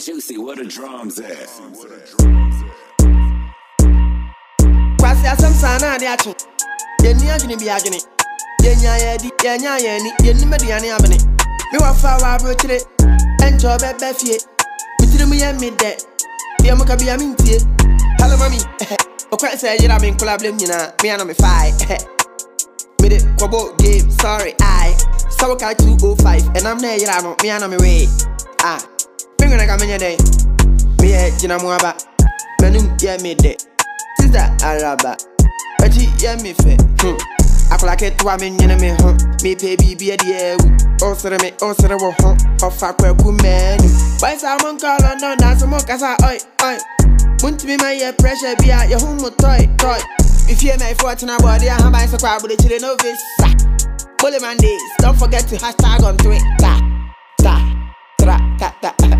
Juicy, where the drums at? Kwasi asem sana de acho. Yeni agini bi agini. Yenya yedi, yenya yeni, yeni mediane abene. Me wa fa wa brochire. Enjo bebe fie. Mitiri mu ye mi de. Dia mo ka bi amintie. Hello mami. Okwa say yira me collab nyina. Me ana me fai. Me de kwabo game, sorry I. So ka 205 and I'm there yira no. Me ana me way. Ah. Me gonna come in day. Me e jina mu aba. Menum ye me de. Sister Araba. Achi ye me fe. Akola ke to me nyina me ho. Me pay bibi e de o sere wo ho. Ofa kwaku menu. Why someone call on no dance mo kasa oi oi. Muntimi my ye pressure be at your home toy. If you my fortune body I have so kwa but chile no visa. Bully man days. Don't forget to hashtag on Twitter. Ta tra ta ta.